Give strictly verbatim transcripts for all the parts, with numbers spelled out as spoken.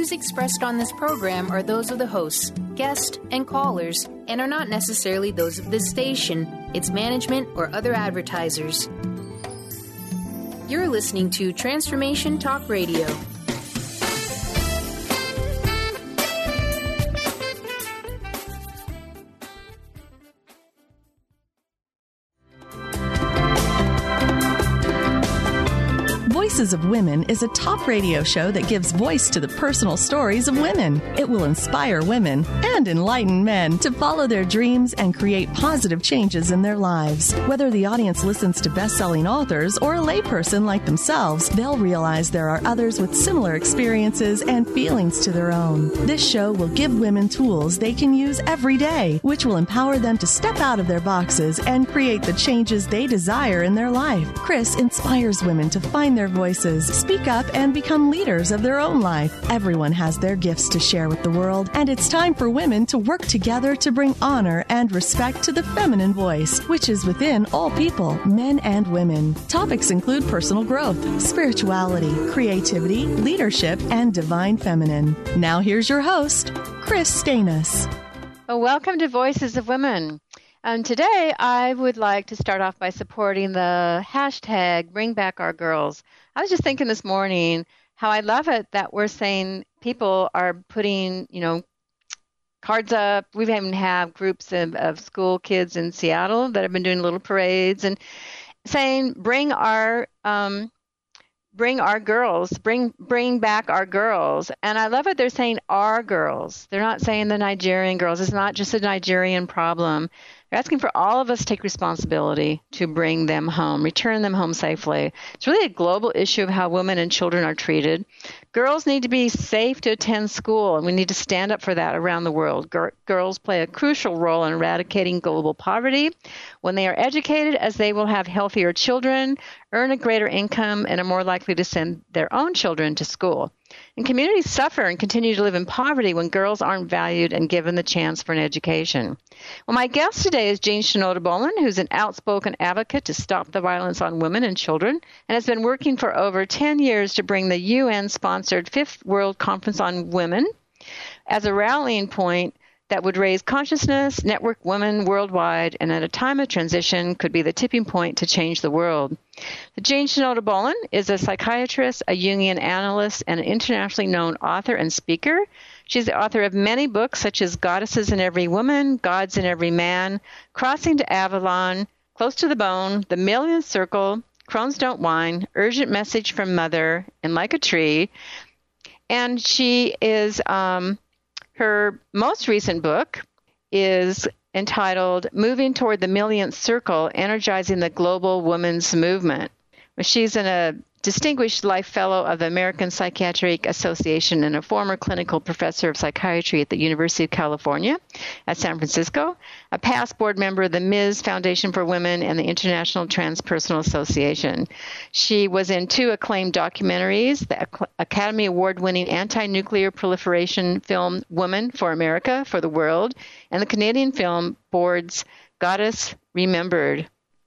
views expressed on this program are those of the hosts, guests, and callers, and are not necessarily those of this station, its management, or other advertisers. You're listening to Transformation Talk Radio. Voices of Women is a talk radio show that gives voice to the personal stories of women. It will inspire women and enlighten men to follow their dreams and create positive changes in their lives. Whether the audience listens to best-selling authors or a layperson like themselves, they'll realize there are others with similar experiences and feelings to their own. This show will give women tools they can use every day, which will empower them to step out of their boxes and create the changes they desire in their life. Chris inspires women to find their voices, speak up, and become leaders of their own life. Everyone has their gifts to share with the world, and it's time for women to work together to bring honor and respect to the feminine voice, which is within all people, men and women. Topics include personal growth, spirituality, creativity, leadership, and divine feminine. Now here's your host, Chris Stanis. Well, welcome to Voices of Women. Um, today, I would like to start off by supporting the hashtag Bring Back Our Girls. I was just thinking this morning how I love it that we're saying people are putting, you know, cards up. We even have groups of, of school kids in Seattle that have been doing little parades and saying, bring our um, bring our girls, bring bring back our girls. And I love it. They're saying our girls. They're not saying the Nigerian girls. It's not just a Nigerian problem. They're asking for all of us to take responsibility to bring them home, return them home safely. It's really a global issue of how women and children are treated. Girls need to be safe to attend school, and we need to stand up for that around the world. Gir- girls play a crucial role in eradicating global poverty. When they are educated, as they will have healthier children, earn a greater income, and are more likely to send their own children to school. And communities suffer and continue to live in poverty when girls aren't valued and given the chance for an education. Well, my guest today is Jean Shinoda Bolen, who's an outspoken advocate to stop the violence on women and children, and has been working for over ten years to bring the U N-sponsored Fifth World Conference on Women as a rallying point that would raise consciousness, network women worldwide, and at a time of transition could be the tipping point to change the world. Jean Shinoda Bolen is a psychiatrist, a Jungian analyst, and an internationally known author and speaker. She's the author of many books such as Goddesses in Every Woman, Gods in Every Man, Crossing to Avalon, Close to the Bone, The Millionth Circle, Crones Don't Whine, Urgent Message from Mother, and Like a Tree. And she is... Um, Her most recent book is entitled Moving Toward the Millionth Circle, Energizing the Global Women's Movement. She's an, a distinguished life fellow of the American Psychiatric Association and a former clinical professor of psychiatry at the University of California at San Francisco, a past board member of the M I Z Foundation for Women and the International Transpersonal Association. She was in two acclaimed documentaries, the Academy Award-winning anti-nuclear proliferation film Woman for America, for the World, and the Canadian Film Board's Goddess Remembered.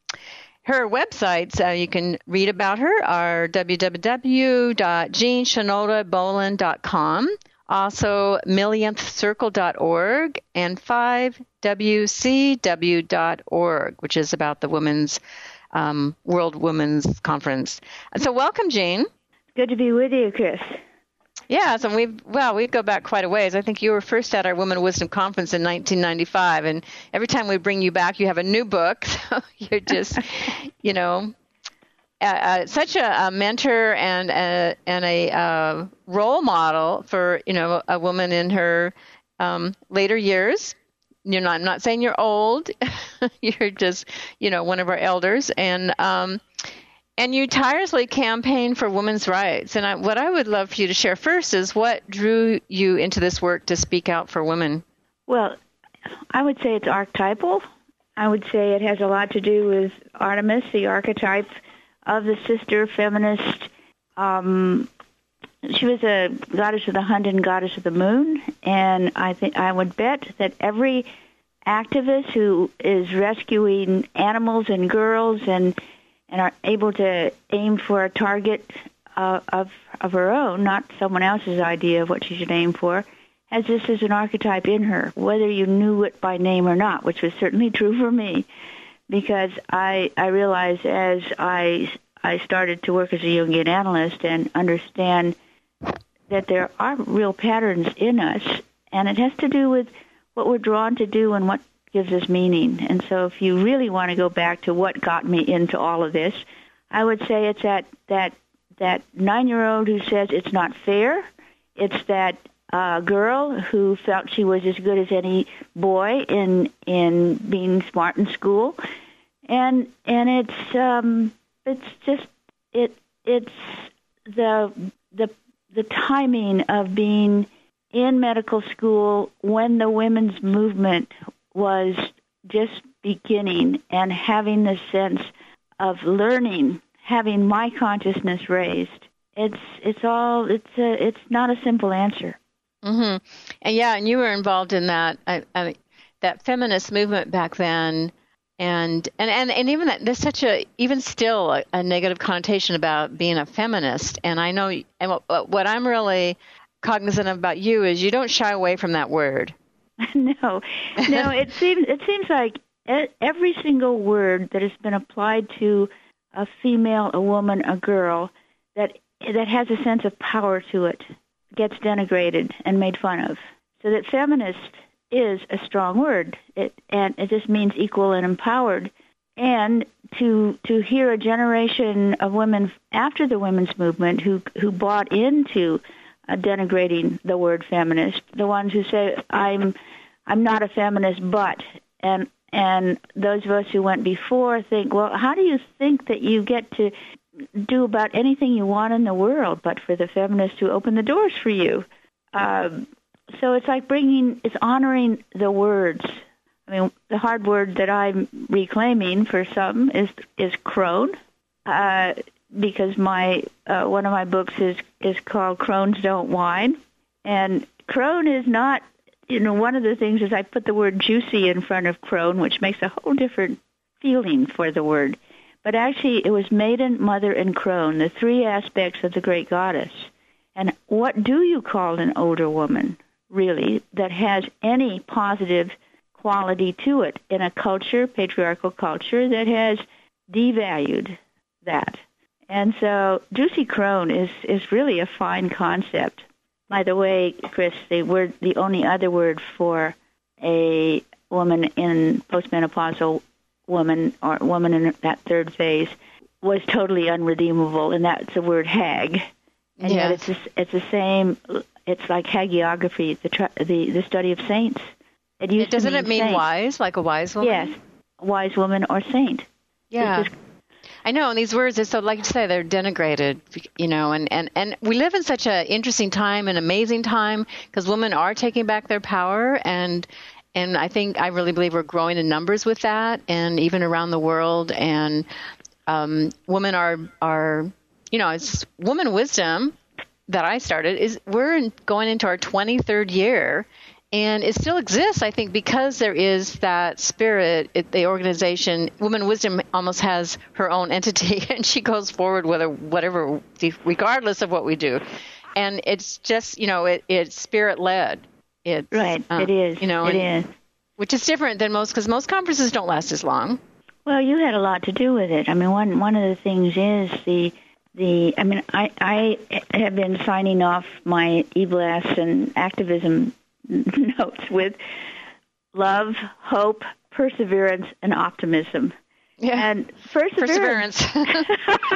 Her websites, uh, you can read about her, are w w w dot jean shinoda bolen dot com, also millionth circle dot org, and five w c w dot org, which is about the Women's um, World Women's Conference. So welcome, Jean. Good to be with you, Chris. Yes, and we well, we go back quite a ways. I think you were first at our Women Wisdom Conference in nineteen ninety-five, and every time we bring you back, you have a new book. So you're just, you know, uh, uh, such a, a mentor and a, and a uh, role model for, you know, a woman in her um, later years. You're not. I'm not saying you're old. You're just, you know, one of our elders, and. Um, And you tirelessly campaign for women's rights. And I, what I would love for you to share first is what drew you into this work to speak out for women? Well, I would say it's archetypal. I would say it has a lot to do with Artemis, the archetype of the sister feminist. Um, she was a goddess of the hunt and goddess of the moon. And I think I would bet that every activist who is rescuing animals and girls and and are able to aim for a target uh, of of her own, not someone else's idea of what she should aim for, has this as an archetype in her, whether you knew it by name or not, which was certainly true for me, because I I realized as I I started to work as a Jungian analyst and understand that there are real patterns in us, and it has to do with what we're drawn to do and what gives us meaning. And so if you really want to go back to what got me into all of this, I would say it's that that that nine-year-old who says it's not fair. It's that uh, girl who felt she was as good as any boy in in being smart in school, and and it's um, it's just it it's the the the timing of being in medical school when the women's movement was just beginning and having the sense of learning, having my consciousness raised. It's it's all it's a, it's not a simple answer. Mm-hmm. And yeah, and you were involved in that I, I, that feminist movement back then, and and, and, and even that there's such a even still a, a negative connotation about being a feminist. And I know, and what, what I'm really cognizant of about you is you don't shy away from that word. No, no. It seems it seems like every single word that has been applied to a female, a woman, a girl that that has a sense of power to it gets denigrated and made fun of. So that feminist is a strong word, it, and it just means equal and empowered. And to to hear a generation of women after the women's movement who who bought into uh, denigrating the word feminist, the ones who say I'm I'm not a feminist, but and and those of us who went before think, well, how do you think that you get to do about anything you want in the world, but for the feminists who open the doors for you? Um, so it's like bringing, it's honoring the words. I mean, the hard word that I'm reclaiming for some is is crone, uh, because my uh, one of my books is is called Crones Don't Whine, and crone is not. You know, one of the things is I put the word juicy in front of crone, which makes a whole different feeling for the word. But actually, it was maiden, mother, and crone, the three aspects of the great goddess. And what do you call an older woman, really, that has any positive quality to it in a culture, patriarchal culture, that has devalued that? And so juicy crone is, is really a fine concept. By the way, Chris, the word, the only other word for a woman in postmenopausal woman or woman in that third phase was totally unredeemable, and that's the word hag. And yes. yet it's a, it's the same. It's like hagiography, the the the study of saints. It used Doesn't to mean it mean saint. wise, like a wise woman? Yes, wise woman or saint. Yeah. Just, I know, and these words are so, like you say, they're denigrated, you know, and, and, and we live in such an interesting time, an amazing time, because women are taking back their power, and and I think, I really believe we're growing in numbers with that, and even around the world, and um, women are, are, you know, it's woman wisdom that I started, is we're going into our twenty-third year, and it still exists, I think, because there is that spirit, it, the organization. Woman Wisdom almost has her own entity, and she goes forward whether whatever, regardless of what we do. And it's just, you know, it, it's spirit-led. It's, right, uh, it is. You know, it and, is. Which is different than most, because most conferences don't last as long. Well, you had a lot to do with it. I mean, one one of the things is the the. I mean, I I have been signing off my e-blasts and activism notes with love, hope, perseverance, and optimism. Yeah. And perseverance. Perseverance.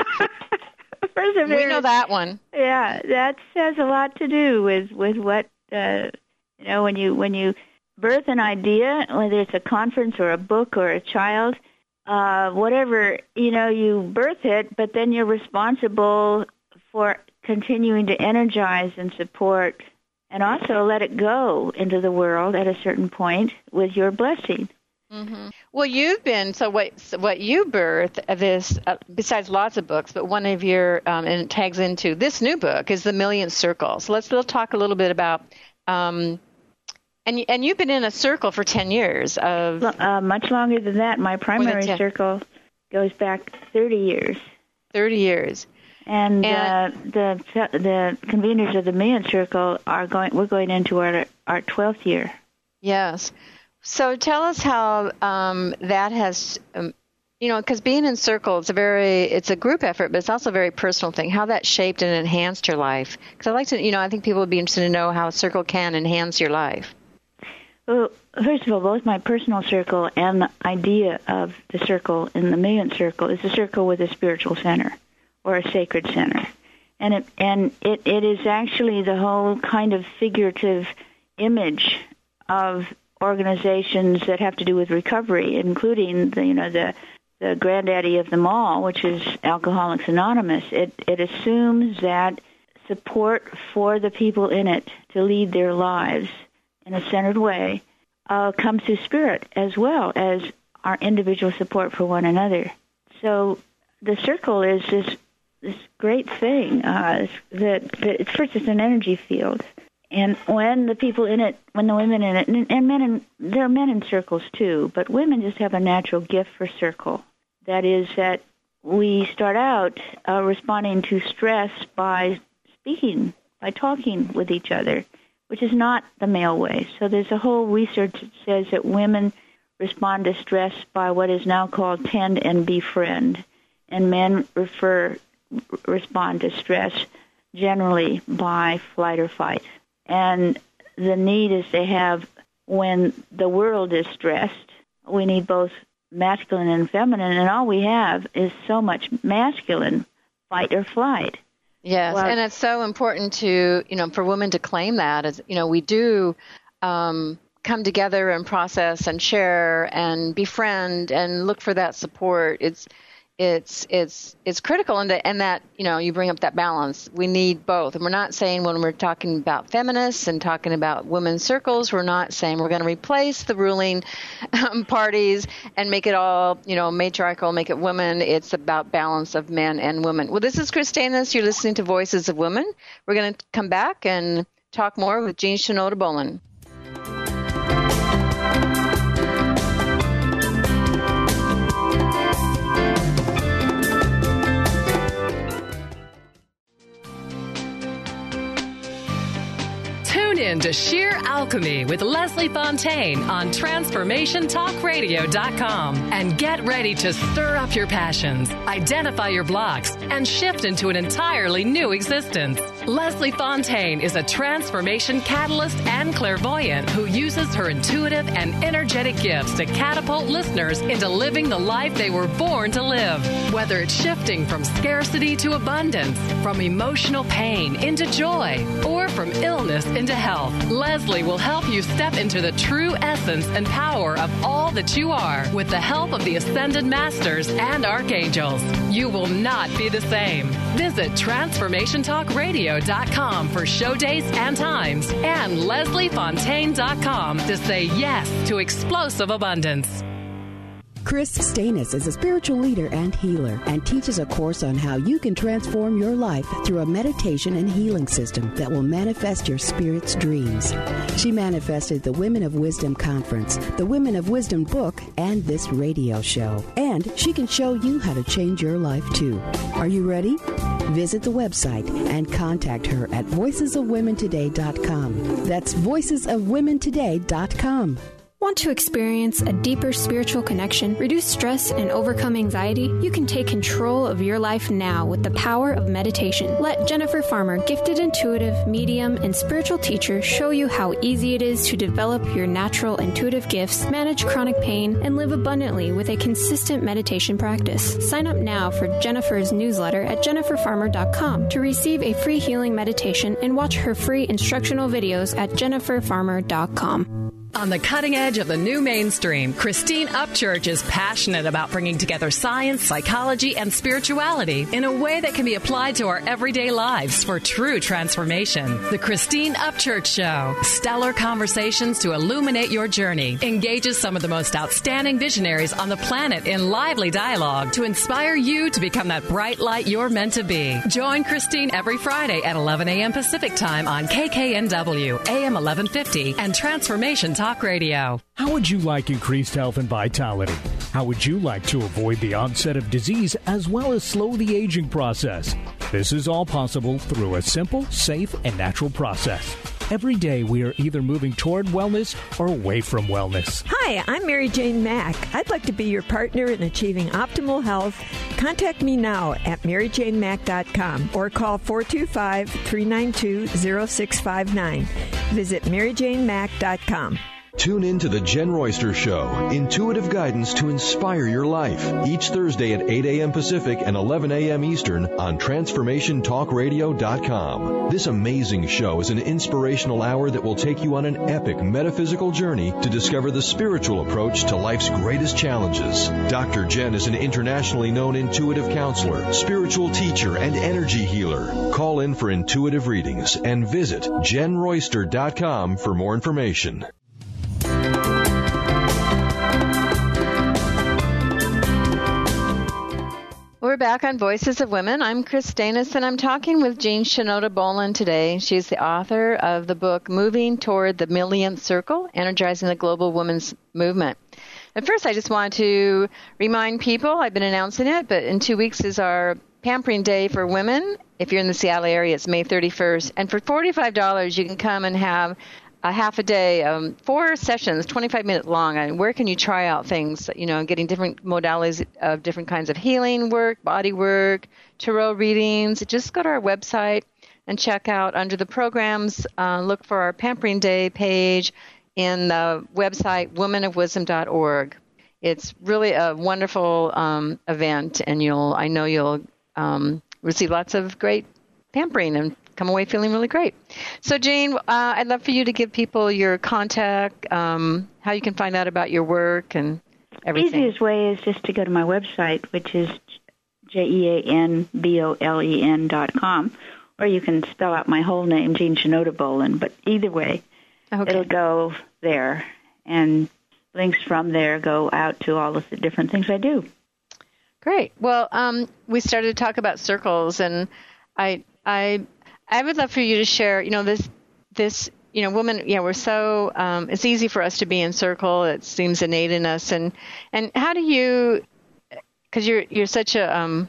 Perseverance. We know that one. Yeah, that has a lot to do with with what uh, you know when you when you birth an idea, whether it's a conference or a book or a child, uh, whatever, you know, you birth it, but then you're responsible for continuing to energize and support. And also let it go into the world at a certain point with your blessing. Mm-hmm. Well, you've been, so what so what you birthed, this, uh, besides lots of books, but one of your, um, and it tags into this new book, is The Millionth Circle. So let's, let's talk a little bit about, um, and, and you've been in a circle for ten years. of uh, Much longer than that. My primary circle goes back thirty years. thirty years. And, And- uh, the the conveners of the Million Circle are going. We're going into our our twelfth year. Yes. So tell us how um, that has, um, you know, because being in Circle, it's a very, it's a group effort, but it's also a very personal thing. How that shaped and enhanced your life. Because I like to, you know, I think people would be interested to know how Circle can enhance your life. Well, first of all, both my personal circle and the idea of the circle in the Million Circle is a circle with a spiritual center or a sacred center. And it, and it, it is actually the whole kind of figurative image of organizations that have to do with recovery, including the, you know, the, the granddaddy of them all, which is Alcoholics Anonymous. It, it assumes that support for the people in it to lead their lives in a centered way uh, comes through spirit as well as our individual support for one another. So the circle is this this great thing uh, that, that it's, first it's an energy field, and when the people in it, when the women in it, and, and men, in, there are men in circles too, but women just have a natural gift for circle. That is that we start out uh, responding to stress by speaking, by talking with each other, which is not the male way. So there's a whole research that says that women respond to stress by what is now called tend and befriend, and men refer respond to stress generally by flight or fight. And the need is to have, when the world is stressed, we need both masculine and feminine, and all we have is so much masculine, fight or flight. Yes, Well, and it's so important to, you know, for women to claim that. As, you know, we do um, come together and process and share and befriend and look for that support. It's it's it's it's critical, and that, and that, you know, you bring up that balance. We need both, and we're not saying when we're talking about feminists and talking about women's circles, we're not saying we're going to replace the ruling um, parties and make it all, you know, matriarchal, make it women. It's about balance of men and women. Well, this is Christanis. You're listening to Voices of Women. We're going to come back and talk more with Jean Shinoda Bolen. In to Sheer Alchemy with Leslie Fontaine on Transformation Talk Radio dot com, and get ready to stir up your passions, identify your blocks, and shift into an entirely new existence. Leslie Fontaine is a transformation catalyst and clairvoyant who uses her intuitive and energetic gifts to catapult listeners into living the life they were born to live. Whether it's shifting from scarcity to abundance, from emotional pain into joy, or from illness into health, Leslie will help you step into the true essence and power of all that you are with the help of the Ascended Masters and Archangels. You will not be the same. Visit Transformation Talk Radio dot com for show dates and times, and Leslie Fontaine dot com to say yes to explosive abundance. Chris Stanis is a spiritual leader and healer and teaches a course on how you can transform your life through a meditation and healing system that will manifest your spirit's dreams. She manifested the Women of Wisdom Conference, the Women of Wisdom book, and this radio show. And she can show you how to change your life too. Are you ready? Visit the website and contact her at voices of women today dot com. That's voices of women today dot com. Want to experience a deeper spiritual connection, reduce stress, and overcome anxiety? You can take control of your life now with the power of meditation. Let Jennifer Farmer, gifted intuitive, medium, and spiritual teacher, show you how easy it is to develop your natural intuitive gifts, manage chronic pain, and live abundantly with a consistent meditation practice. Sign up now for Jennifer's newsletter at jennifer farmer dot com to receive a free healing meditation and watch her free instructional videos at jennifer farmer dot com. On the cutting edge of the new mainstream, Christine Upchurch is passionate about bringing together science, psychology, and spirituality in a way that can be applied to our everyday lives for true transformation. The Christine Upchurch Show, stellar conversations to illuminate your journey, engages some of the most outstanding visionaries on the planet in lively dialogue to inspire you to become that bright light you're meant to be. Join Christine every Friday at eleven a.m. Pacific Time on K K N W, A M eleven fifty, and Transformation Talk Radio. How would you like increased health and vitality? How would you like to avoid the onset of disease as well as slow the aging process? This is all possible through a simple, safe, and natural process. Every day we are either moving toward wellness or away from wellness. Hi, I'm Mary Jane Mack. I'd like to be your partner in achieving optimal health. Contact me now at mary jane mack dot com or call four two five, three nine two, zero six five nine. Visit mary jane mack dot com. Tune in to the Jen Royster Show, intuitive guidance to inspire your life, each Thursday at eight a.m. Pacific and eleven a.m. Eastern on transformation talk radio dot com. This amazing show is an inspirational hour that will take you on an epic metaphysical journey to discover the spiritual approach to life's greatest challenges. Doctor Jen is an internationally known intuitive counselor, spiritual teacher, and energy healer. Call in for intuitive readings and visit jen royster dot com for more information. We're back on Voices of Women. I'm Chris Stanis, and I'm talking with Jean Shinoda Bolen today. She's the author of the book Moving Toward the Millionth Circle, Energizing the Global Women's Movement. At first, I just want to remind people, I've been announcing it, but in two weeks is our Pampering Day for Women. If you're in the Seattle area, it's May thirty-first. And for forty-five dollars, you can come and have a half a day, um, four sessions, twenty-five minutes long. And where can you try out things, you know, getting different modalities of different kinds of healing work, body work, tarot readings. Just go to our website and check out under the programs, uh, look for our Pampering Day page in the website women of wisdom dot org. It's really a wonderful um, event, and you'll, I know you'll um, receive lots of great pampering and come away feeling really great. So, Jane, uh, I'd love for you to give people your contact, um, how you can find out about your work and everything. The easiest way is just to go to my website, which is J E A N B O L E N dot com, or you can spell out my whole name, Jean Shinoda Bolen, but either way, okay. It'll go there, and links from there go out to all of the different things I do. Great. Well, um, we started to talk about circles, and I, I, I would love for you to share. You know, this, this, you know, women. Yeah, we're so. Um, it's easy for us to be in circle. It seems innate in us, and and how do you? Because you're you're such a um,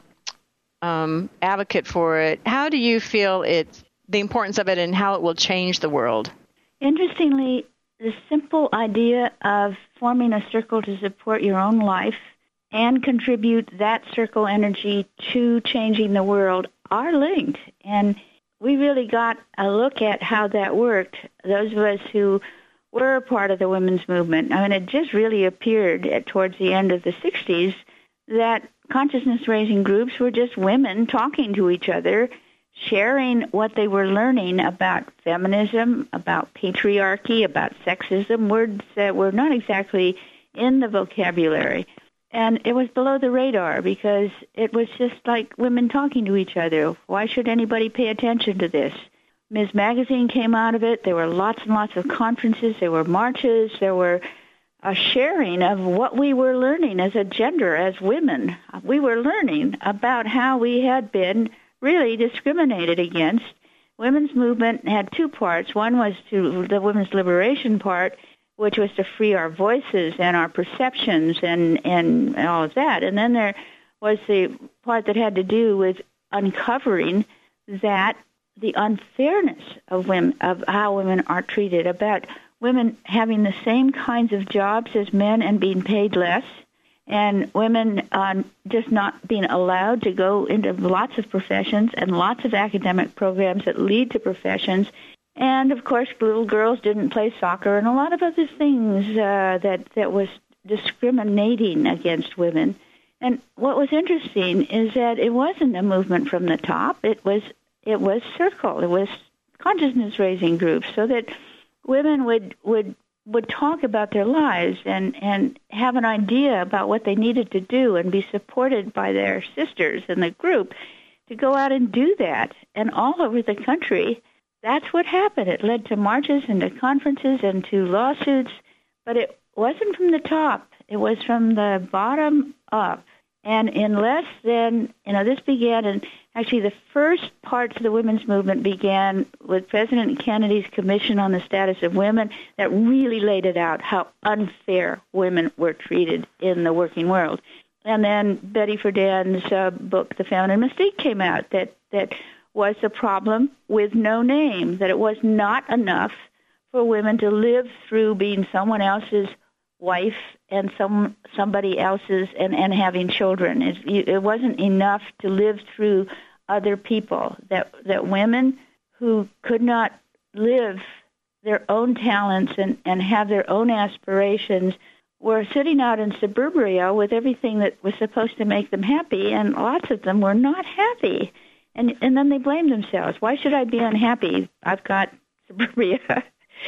um, advocate for it. How do you feel it's the importance of it, and how it will change the world? Interestingly, the simple idea of forming a circle to support your own life and contribute that circle energy to changing the world are linked. And we really got a look at how that worked, those of us who were a part of the women's movement. I mean, it just really appeared at, towards the end of the sixties that consciousness-raising groups were just women talking to each other, sharing what they were learning about feminism, about patriarchy, about sexism, words that were not exactly in the vocabulary. And it was below the radar because it was just like women talking to each other. Why should anybody pay attention to this? Miz Magazine came out of it. There were lots and lots of conferences. There were marches. There were a sharing of what we were learning as a gender, as women. We were learning about how we had been really discriminated against. Women's movement had two parts. One was to the women's liberation part, which was to free our voices and our perceptions and, and all of that. And then there was the part that had to do with uncovering that the unfairness of women, of how women are treated, about women having the same kinds of jobs as men and being paid less, and women uh, just not being allowed to go into lots of professions and lots of academic programs that lead to professions. And, of course, little girls didn't play soccer and a lot of other things uh, that, that was discriminating against women. And what was interesting is that it wasn't a movement from the top. It was it was circle. It was consciousness-raising groups so that women would would would talk about their lives and, and have an idea about what they needed to do and be supported by their sisters in the group to go out and do that. And all over the country, that's what happened. It led to marches and to conferences and to lawsuits, but it wasn't from the top. It was from the bottom up. And in less than, you know, this began, and actually the first parts of the women's movement began with President Kennedy's Commission on the Status of Women that really laid it out, how unfair women were treated in the working world. And then Betty Friedan's uh, book, The Feminine Mystique, came out that that was the problem with no name, that it was not enough for women to live through being someone else's wife and some somebody else's and, and having children. It, it wasn't enough to live through other people, that, that women who could not live their own talents and, and have their own aspirations were sitting out in suburbia with everything that was supposed to make them happy, and lots of them were not happy. And and then they blamed themselves. Why should I be unhappy? I've got suburbia.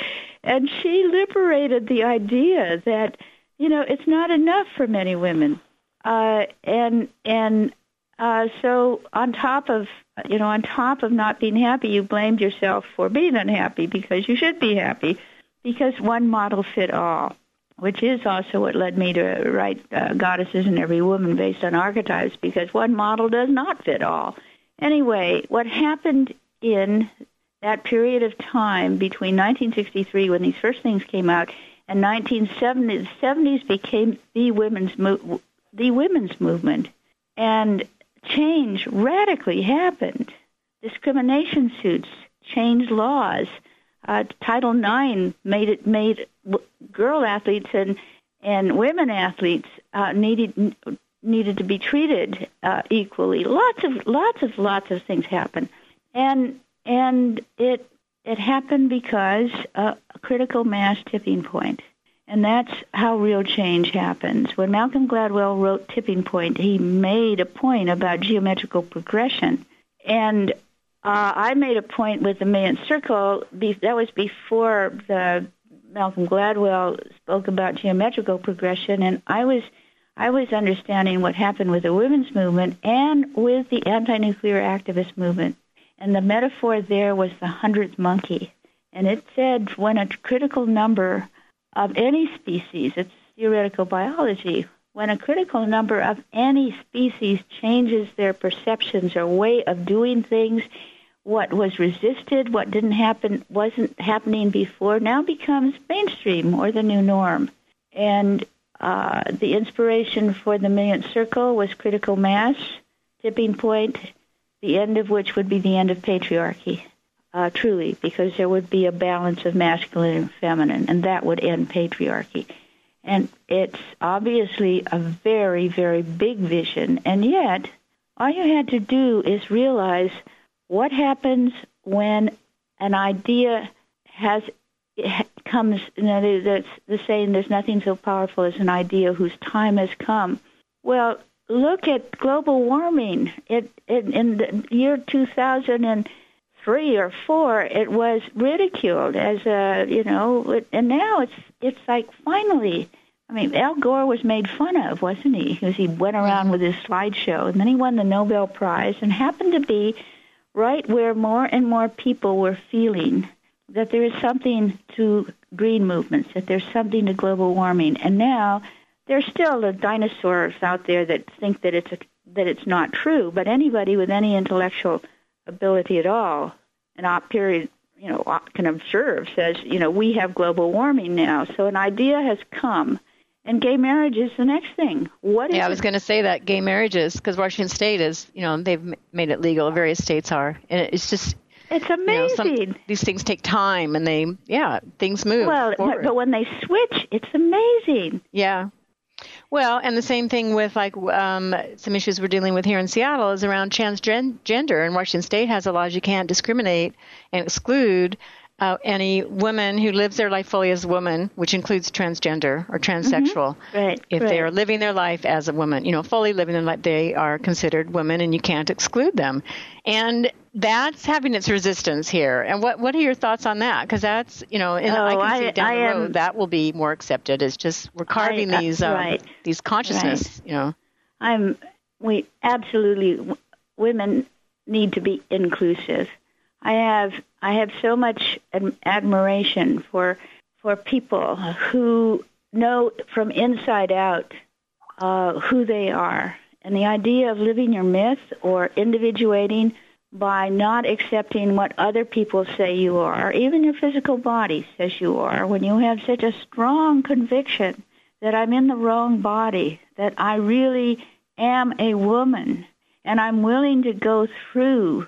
And she liberated the idea that, you know, it's not enough for many women. Uh, and and uh, so on top of, you know, on top of not being happy, you blamed yourself for being unhappy because you should be happy, because one model fit all, which is also what led me to write uh, Goddesses in Every Woman based on archetypes, because one model does not fit all. Anyway, what happened in that period of time between nineteen sixty-three, when these first things came out, and nineteen seventy, the seventies became the women's mo- the women's movement, and change radically happened. Discrimination suits changed laws. Uh, Title nine made it made girl athletes and and women athletes uh, needed needed to be treated uh, equally. Lots of lots of lots of things happened, and and it it happened because uh, a critical mass tipping point, and that's how real change happens. When Malcolm Gladwell wrote Tipping Point, he made a point about geometrical progression, and uh, I made a point with the Millionth Circle. That was before the Malcolm Gladwell spoke about geometrical progression, and I was I was understanding what happened with the women's movement and with the anti-nuclear activist movement. And the metaphor there was the hundredth monkey. And it said when a critical number of any species, it's theoretical biology, when a critical number of any species changes their perceptions or way of doing things, what was resisted, what didn't happen, wasn't happening before, now becomes mainstream or the new norm. And uh, the inspiration for the Millionth Circle was critical mass, tipping point, the end of which would be the end of patriarchy, uh, truly, because there would be a balance of masculine and feminine, and that would end patriarchy. And it's obviously a very, very big vision, and yet all you had to do is realize what happens when an idea has it comes, you know, that's the saying, there's nothing so powerful as an idea whose time has come. Well, look at global warming. It, it in the year two thousand three or four, it was ridiculed as a, you know, and now it's it's like finally, I mean, Al Gore was made fun of, wasn't he? Because he went around with his slideshow, and then he won the Nobel Prize, and happened to be right where more and more people were feeling that there is something to green movements, that there's something to global warming. And now there's still the dinosaurs out there that think that it's a, that it's not true, but anybody with any intellectual ability at all, and op period, you know, can observe, says, you know, we have global warming now. So an idea has come, and gay marriage is the next thing. What is yeah, I it? was going to say that gay marriages, because Washington State is, you know, they've made it legal. Various states are, and it's just. It's amazing. You know, some, these things take time, and they, yeah, things move. Well, forward. But when they switch, it's amazing. Yeah. Well, and the same thing with, like, um, some issues we're dealing with here in Seattle is around transgender. And Washington State has a law you can't discriminate and exclude uh, any woman who lives their life fully as a woman, which includes transgender or transsexual. Mm-hmm. Right. If right. they are living their life as a woman, you know, fully living their life, they are considered women, and you can't exclude them. And that's having its resistance here. And what what are your thoughts on that? Because that's, you know, in, oh, I can see I, down I the road am, that will be more accepted. It's just we're carving I, uh, these um, right. these consciousness, right. you know. I'm we absolutely women need to be inclusive. I have I have so much ad- admiration for for people who know from inside out uh, who they are, and the idea of living your myth or individuating by not accepting what other people say you are, even your physical body says you are, when you have such a strong conviction that I'm in the wrong body, that I really am a woman, and I'm willing to go through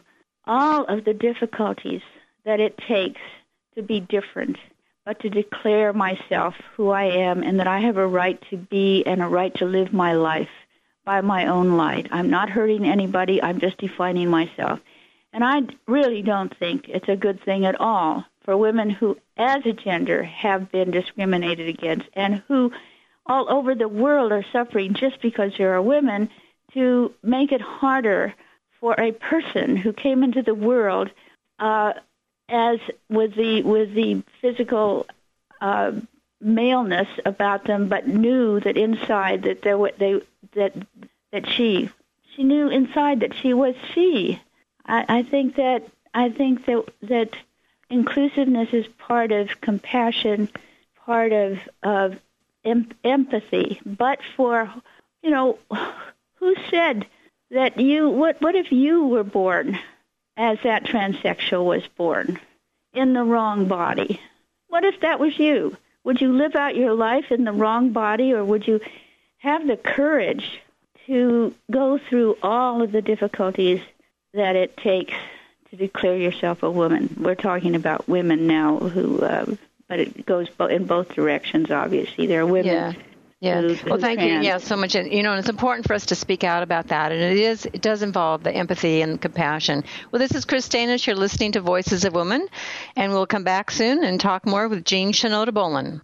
all of the difficulties that it takes to be different, but to declare myself who I am and that I have a right to be and a right to live my life by my own light. I'm not hurting anybody. I'm just defining myself. And I really don't think it's a good thing at all for women who, as a gender, have been discriminated against and who all over the world are suffering just because there are women, to make it harder for a person who came into the world uh, as with the with the physical uh, maleness about them, but knew that inside that there were, they that that she she knew inside that she was she. I, I think that I think that that inclusiveness is part of compassion, part of of em- empathy. But for you know, who said that you? What what if you were born as that transsexual was born, in the wrong body? What if that was you? Would you live out your life in the wrong body, or would you have the courage to go through all of the difficulties that it takes to declare yourself a woman? We're talking about women now who, uh, but it goes bo- in both directions, obviously. There are women... Yeah. Yeah. Who, well, thank trans. you. Yeah, so much. You know, and it's important for us to speak out about that, and it is. It does involve the empathy and compassion. Well, this is Chris Stainis. You're listening to Voices of Women, and we'll come back soon and talk more with Jean Shinoda Bolen.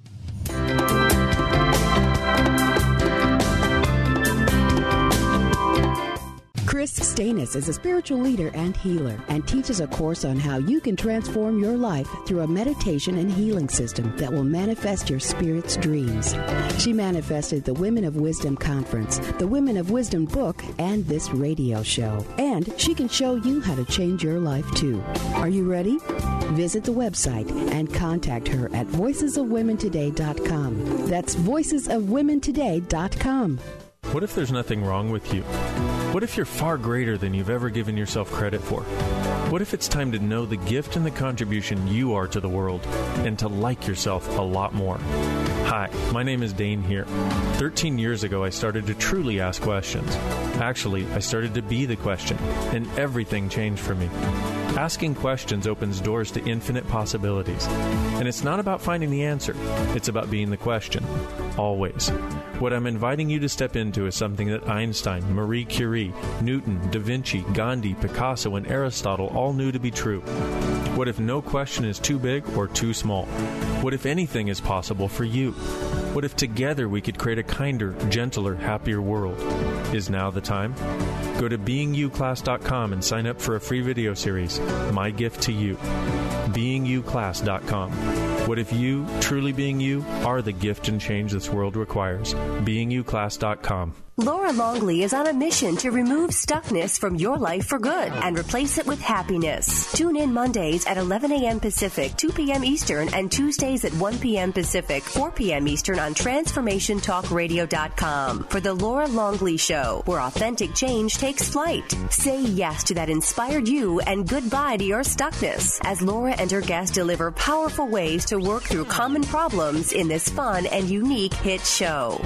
Chris Stainis is a spiritual leader and healer and teaches a course on how you can transform your life through a meditation and healing system that will manifest your spirit's dreams. She manifested the Women of Wisdom Conference, the Women of Wisdom book, and this radio show. And she can show you how to change your life too. Are you ready? Visit the website and contact her at voices of women today dot com. That's voices of women today dot com. What if there's nothing wrong with you? What if you're far greater than you've ever given yourself credit for? What if it's time to know the gift and the contribution you are to the world and to like yourself a lot more? Hi, my name is Dane here. thirteen years ago, I started to truly ask questions. Actually, I started to be the question, and everything changed for me. Asking questions opens doors to infinite possibilities. And it's not about finding the answer. It's about being the question. Always. What I'm inviting you to step into is something that Einstein, Marie Curie, Newton, Da Vinci, Gandhi, Picasso, and Aristotle all knew to be true. What if no question is too big or too small? What if anything is possible for you? What if together we could create a kinder, gentler, happier world? Is now the time? Go to being you class dot com and sign up for a free video series, My Gift to You. being you class dot com. What if you, truly being you, are the gift and change this world requires? being you class dot com. Laura Longley is on a mission to remove stuckness from your life for good and replace it with happiness. Tune in Mondays at eleven a.m. Pacific, two p.m. Eastern, and Tuesdays at one p.m. Pacific, four p.m. Eastern on transformation talk radio dot com for The Laura Longley Show, where authentic change takes flight. Say yes to that inspired you and goodbye to your stuckness as Laura and her guests deliver powerful ways to work through common problems in this fun and unique hit show.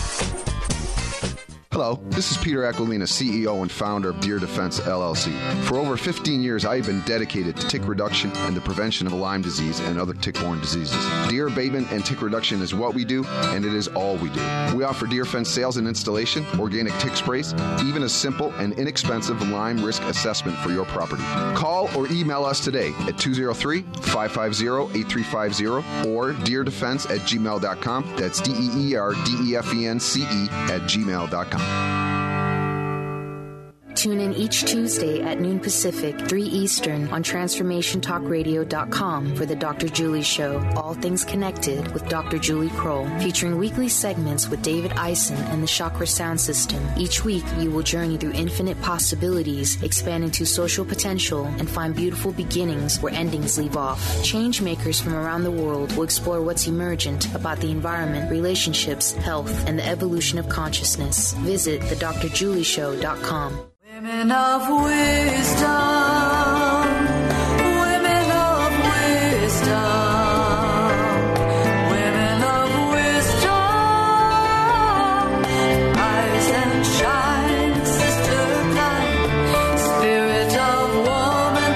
Hello, this is Peter Aquilina, C E O and founder of Deer Defense, L L C. For over fifteen years, I have been dedicated to tick reduction and the prevention of Lyme disease and other tick-borne diseases. Deer abatement and tick reduction is what we do, and it is all we do. We offer deer fence sales and installation, organic tick sprays, even a simple and inexpensive Lyme risk assessment for your property. Call or email us today at two oh three, five five oh, eight three five oh or deer defense at gmail dot com. That's D E E R D E F E N C E at gmail dot com. Tune in each Tuesday at noon Pacific, three Eastern on transformation talk radio dot com for the Doctor Julie Show, All Things Connected with Doctor Julie Kroll, featuring weekly segments with David Eisen and the Chakra Sound System. Each week, you will journey through infinite possibilities, expand into social potential, and find beautiful beginnings where endings leave off. Change makers from around the world will explore what's emergent about the environment, relationships, health, and the evolution of consciousness. Visit the dr julie show dot com. Women of wisdom, women of wisdom, women of wisdom, rise and shine, sister kind, spirit of woman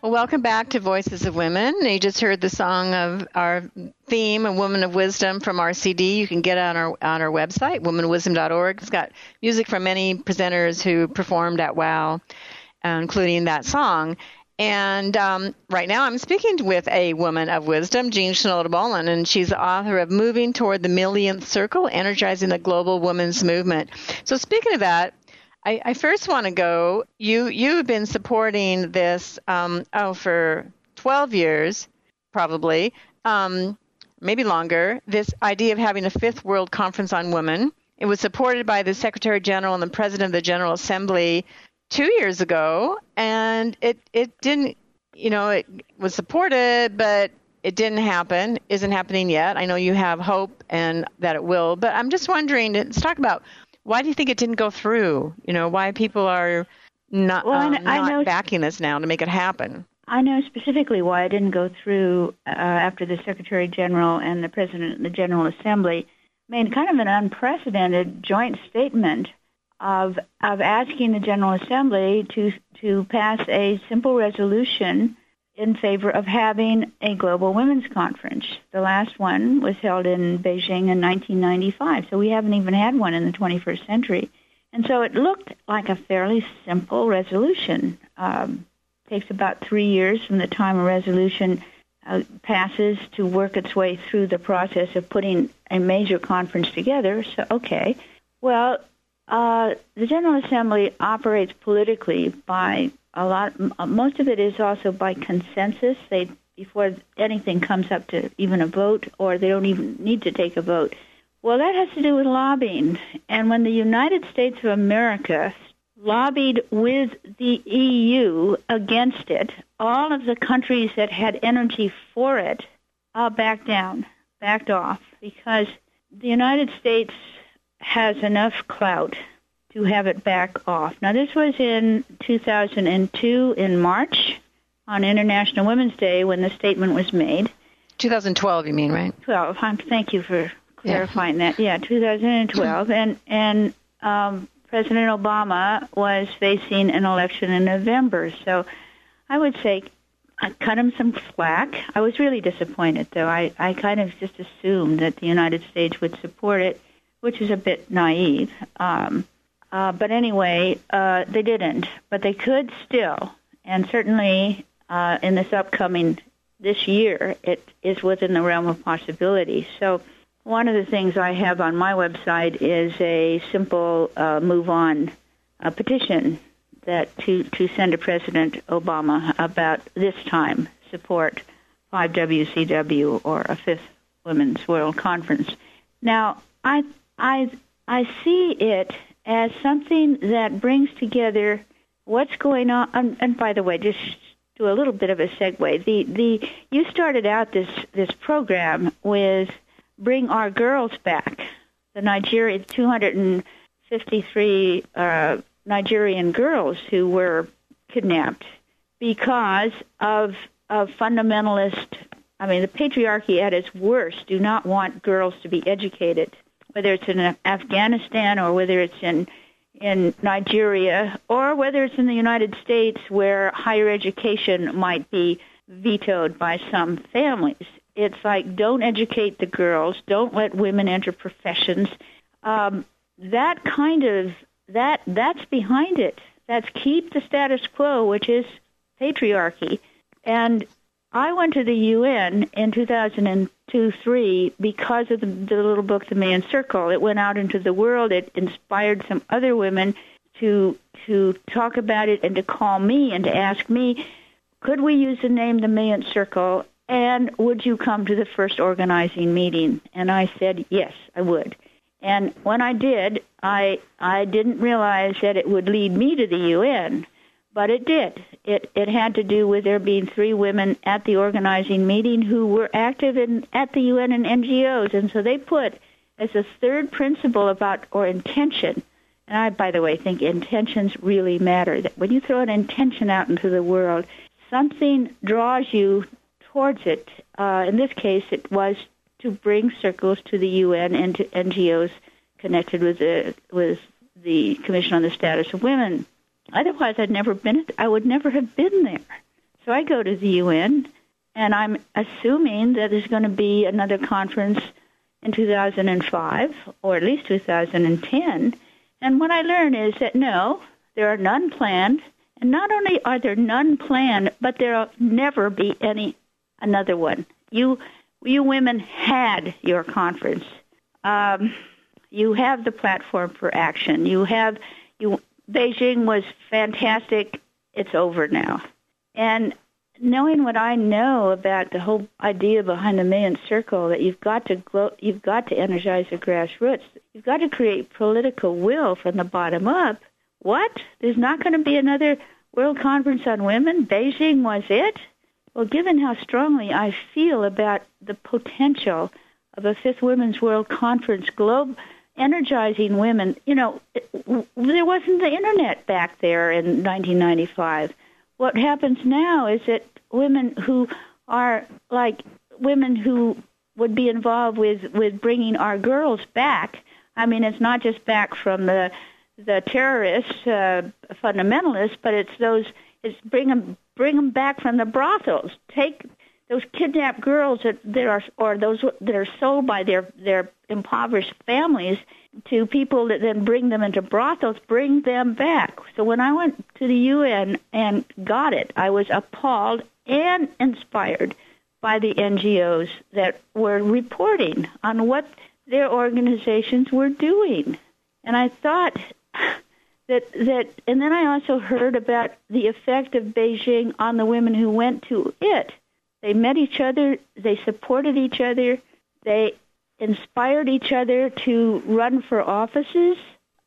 Well, welcome back to Voices of Women. You just heard the song of our theme, A Woman of Wisdom, from our C D. You can get it on our on our website, woman of wisdom dot org. It's got music from many presenters who performed at WOW, uh, including that song. And um, right now I'm speaking with a woman of wisdom, Jean Shinoda Bolen, and she's the author of Moving Toward the Millionth Circle, Energizing the Global Women's Movement. So speaking of that, I, I first want to go, you, you've been supporting this, um, oh, for twelve years, probably, um, maybe longer, this idea of having a fifth World Conference on Women. It was supported by the Secretary General and the President of the General Assembly two years ago, and it, it didn't, you know, it was supported, but it didn't happen, isn't happening yet. I know you have hope and that it will, but I'm just wondering, let's talk about, why do you think it didn't go through? You know, why people are not, well, um, I, I not know, backing this now to make it happen? I know specifically why it didn't go through uh, after the Secretary General and the President of the General Assembly made kind of an unprecedented joint statement of of asking the General Assembly to to pass a simple resolution in favor of having a global women's conference. The last one was held in Beijing in nineteen ninety-five, so we haven't even had one in the twenty-first century. And so it looked like a fairly simple resolution. Um, takes about three years from the time a resolution uh, passes to work its way through the process of putting a major conference together. So, okay. Well, uh, the General Assembly operates politically by a lot. Most of it is also by consensus. They, before anything comes up to even a vote, or they don't even need to take a vote. Well, that has to do with lobbying. And when the United States of America lobbied with the E U against it, all of the countries that had energy for it uh, backed down, backed off, because the United States has enough clout to have it back off. Now, this was in two thousand two in March on International Women's Day when the statement was made. two thousand twelve, you mean, right? twelve. Thank you for clarifying yeah. that. Yeah, two thousand twelve. and and um, President Obama was facing an election in November. So I would say I cut him some slack. I was really disappointed, though. I, I kind of just assumed that the United States would support it, which is a bit naive. Um, uh, but anyway, uh, they didn't. But they could still. And certainly uh, in this upcoming, this year, it is within the realm of possibility. So one of the things I have on my website is a simple uh, move on uh, petition that to, to send to President Obama about this time support five W C W or a fifth Women's World Conference. Now, I I I see it as something that brings together what's going on. And, and by the way, just do a little bit of a segue. The the you started out this this program with Bring Our Girls Back, the Nigeria two hundred fifty-three uh, Nigerian girls who were kidnapped because of of fundamentalist. I mean, the patriarchy at its worst do not want girls to be educated, whether it's in Afghanistan or whether it's in in Nigeria or whether it's in the United States, where higher education might be vetoed by some families. It's like, don't educate the girls, don't let women enter professions. Um, that kind of, that that's behind it. That's keep the status quo, which is patriarchy. And I went to the U N in two thousand two three because of the, the little book, The Millionth Circle. It went out into the world. It inspired some other women to to talk about it and to call me and to ask me, could we use the name The Millionth Circle, and would you come to the first organizing meeting? And I said, yes, I would. And when I did, I I didn't realize that it would lead me to the U N, but it did. It it had to do with there being three women at the organizing meeting who were active in at the U N and N G Os, and so they put as a third principle about, or intention, and I, by the way, think intentions really matter, that when you throw an intention out into the world, something draws you towards it. Uh, in this case, it was to bring circles to the U N and to N G Os connected with the with the Commission on the Status of Women. Otherwise, I'd never been. I would never have been there. So I go to the U N, and I'm assuming that there's going to be another conference in two thousand five, or at least two thousand ten. And what I learned is that, no, there are none planned. And not only are there none planned, but there will never be any another one. You you women had your conference. Um, you have the platform for action. You have you. Beijing was fantastic. It's over now. And knowing what I know about the whole idea behind the Million Circle, that you've got to glo- you've got to energize the grassroots. You've got to create political will from the bottom up. What? There's not going to be another World Conference on Women? Beijing was it? Well, given how strongly I feel about the potential of a Fifth Women's World Conference, globe energizing women, you know, it, there wasn't the Internet back there in nineteen ninety-five. What happens now is that women who are like women who would be involved with, with bringing our girls back, I mean, it's not just back from the the terrorists, uh, fundamentalists, but it's those, it's bring them, bring them back from the brothels. Take those kidnapped girls that, that are, or those that are sold by their, their impoverished families to people that then bring them into brothels, bring them back. So when I went to the U N and got it, I was appalled and inspired by the N G Os that were reporting on what their organizations were doing. And I thought that, that, and then I also heard about the effect of Beijing on the women who went to it. They met each other, they supported each other, they inspired each other to run for offices.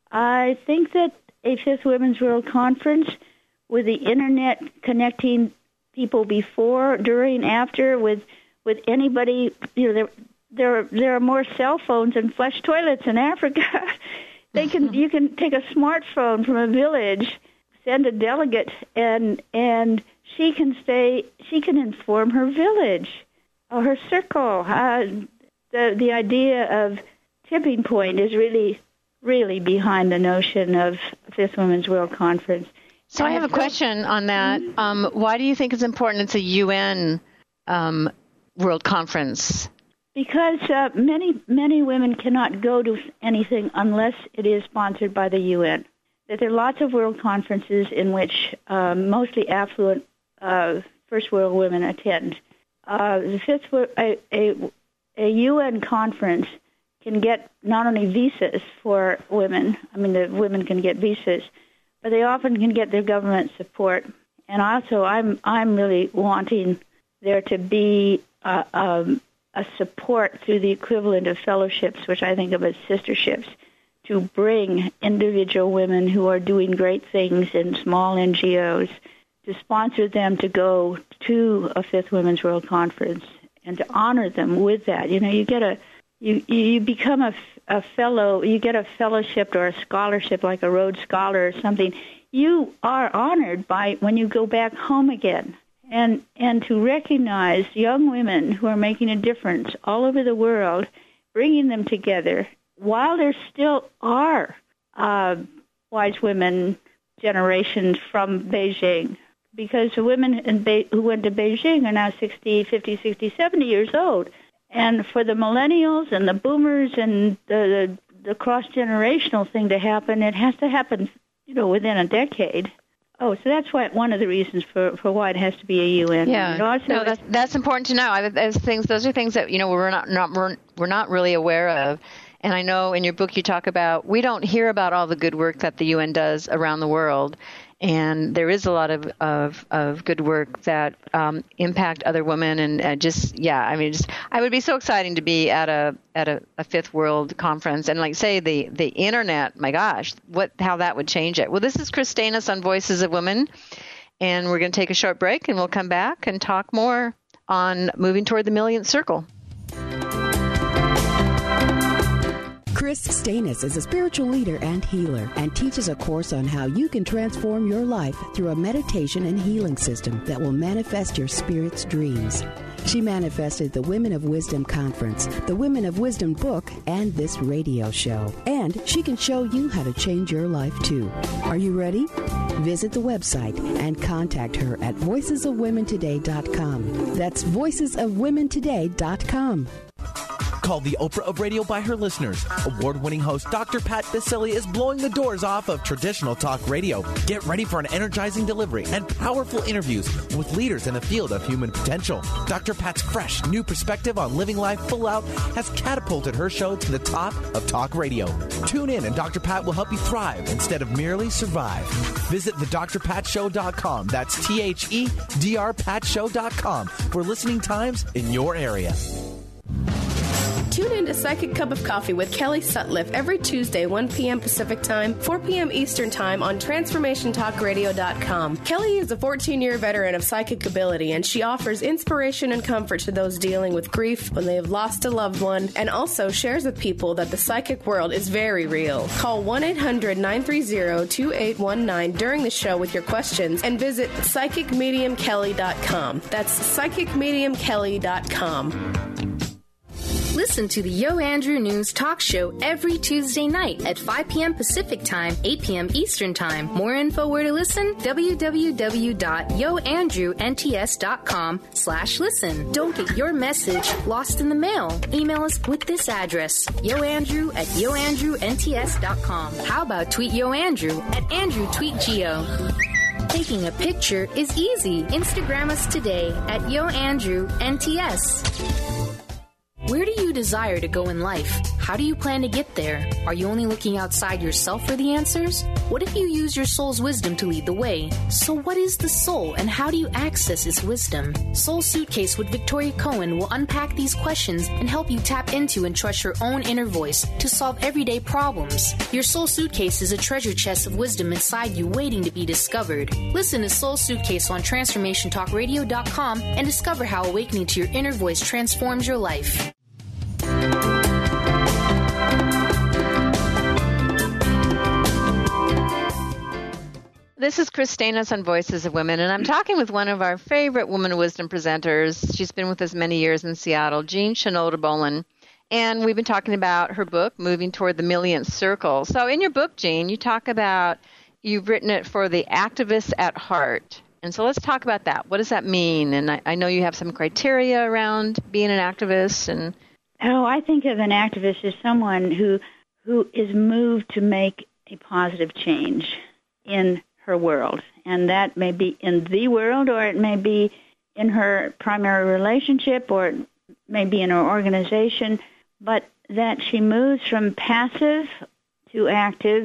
I think that a Fifth Women's World Conference, with the Internet connecting people before, during, after, with with anybody, you know, there there there are more cell phones and flush toilets in Africa. They can you can take a smartphone from a village, send a delegate, and and she can stay. She can inform her village, or her circle. Uh, the the idea of tipping point is really really behind the notion of Fifth Women's World Conference. So I have a question on that. Um, why do you think it's important it's a U N um, World Conference? Because uh, many many women cannot go to anything unless it is sponsored by the U N. That there are lots of world conferences in which uh, mostly affluent uh, first world women attend. Uh, the fifth a, a a U N conference can get not only visas for women. I mean, the women can get visas, but they often can get their government support. And also, I'm I'm really wanting there to be uh, um, a support through the equivalent of fellowships, which I think of as sisterships, to bring individual women who are doing great things in small N G Os, to sponsor them to go to a Fifth Women's World Conference and to honor them with that. You know, you get a you you become a, a fellow, you get a fellowship or a scholarship like a Rhodes Scholar or something. You are honored by when you go back home again. And and to recognize young women who are making a difference all over the world, bringing them together while there still are uh, wise women generations from Beijing. Because the women in Be- who went to Beijing are now sixty, fifty, sixty, seventy years old. And for the millennials and the boomers and the, the, the cross-generational thing to happen, it has to happen, you know, within a decade. Oh, so that's why one of the reasons for, for why it has to be a U N. Yeah, and also no, that's that's important to know. I, as things, those are things that you know we're not not we're, we're not really aware of. And I know in your book you talk about we don't hear about all the good work that the U N does around the world, and there is a lot of of, of good work that um, impact other women and uh, just yeah. I mean, just I would be so exciting to be at a at a, a Fifth World Conference and like say the the internet. My gosh, what how that would change it. Well, this is Chris Stanis on Voices of Women, and we're going to take a short break and we'll come back and talk more on moving toward the millionth circle. Chris Stanis is a spiritual leader and healer and teaches a course on how you can transform your life through a meditation and healing system that will manifest your spirit's dreams. She manifested the Women of Wisdom Conference, the Women of Wisdom book, and this radio show. And she can show you how to change your life, too. Are you ready? Visit the website and contact her at voices of women today dot com. That's voices of women today dot com. Called the Oprah of radio by her listeners, award-winning host Doctor Pat Baccili is blowing the doors off of traditional talk radio. Get ready for an energizing delivery and powerful interviews with leaders in the field of human potential. Doctor Pat's fresh, new perspective on living life full out has catapulted her show to the top of talk radio. Tune in and Doctor Pat will help you thrive instead of merely survive. Visit the dr pat show dot com. That's T H E D R pat show dot com for listening times in your area. Tune in to Psychic Cup of Coffee with Kelly Sutliff every Tuesday, one p.m. Pacific Time, four p.m. Eastern Time on transformation talk radio dot com. Kelly is a fourteen-year veteran of psychic ability, and she offers inspiration and comfort to those dealing with grief when they have lost a loved one, and also shares with people that the psychic world is very real. Call one eight hundred nine three zero two eight one nine during the show with your questions, and visit psychic medium kelly dot com. That's psychic medium kelly dot com. Listen to the Yo Andrew News Talk Show every Tuesday night at five p.m. Pacific Time, eight p.m. Eastern Time. More info where to listen? w w w dot yo andrew n t s dot com slash listen. Don't get your message lost in the mail. Email us with this address, yoandrew at yo andrew n t s dot com. How about tweet Yo Andrew at Andrew Tweet Geo? Taking a picture is easy. Instagram us today at Yo Andrew N T S. Where do you desire to go in life? How do you plan to get there? Are you only looking outside yourself for the answers? What if you use your soul's wisdom to lead the way? So what is the soul and how do you access its wisdom? Soul Suitcase with Victoria Cohen will unpack these questions and help you tap into and trust your own inner voice to solve everyday problems. Your Soul Suitcase is a treasure chest of wisdom inside you waiting to be discovered. Listen to Soul Suitcase on transformation talk radio dot com and discover how awakening to your inner voice transforms your life. This is Chris Stanis on Voices of Women, and I'm talking with one of our favorite Woman of Wisdom presenters. She's been with us many years in Seattle, Jean Shinoda Bolen. And we've been talking about her book, Moving Toward the Millionth Circle. So in your book, Jean, you talk about, you've written it for the activists at heart. And so let's talk about that. What does that mean? And I, I know you have some criteria around being an activist. And Oh, I think of an activist as someone who who is moved to make a positive change in her world. And that may be in the world, or it may be in her primary relationship, or it may be in her organization, but that she moves from passive to active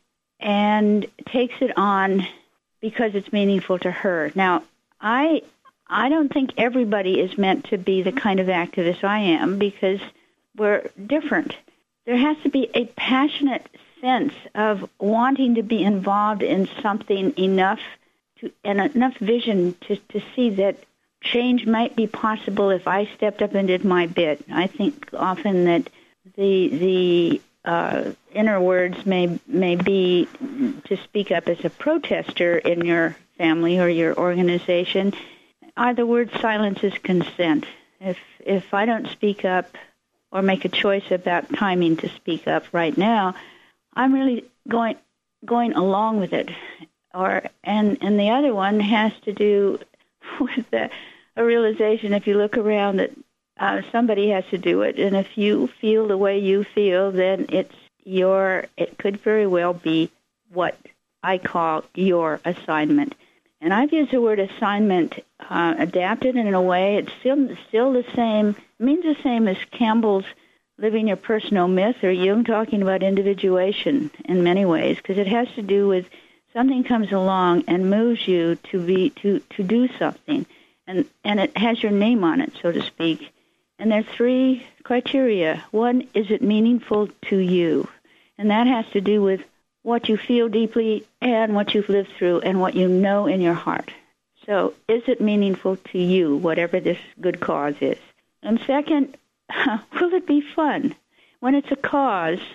and takes it on because it's meaningful to her. Now, I I don't think everybody is meant to be the kind of activist I am, because we're different. There has to be a passionate sense of wanting to be involved in something enough to, and enough vision to, to see that change might be possible if I stepped up and did my bit. I think often that the the uh, inner words may may be to speak up as a protester in your family or your organization. Are the word silence is consent. If if I don't speak up or make a choice about timing to speak up right now, I'm really going going along with it. Or and and the other one has to do with a, a realization. If you look around, that uh, somebody has to do it, and if you feel the way you feel, then it's your. It could very well be what I call your assignment. And I've used the word assignment, uh, adapted in a way. It's still still the same, means the same as Campbell's living your personal myth, or Jung talking about individuation in many ways, because it has to do with something comes along and moves you to be to, to do something, and, and it has your name on it, so to speak. And there are three criteria. One, is it meaningful to you? And that has to do with what you feel deeply and what you've lived through and what you know in your heart. So is it meaningful to you, whatever this good cause is? And second, will it be fun? When it's a cause,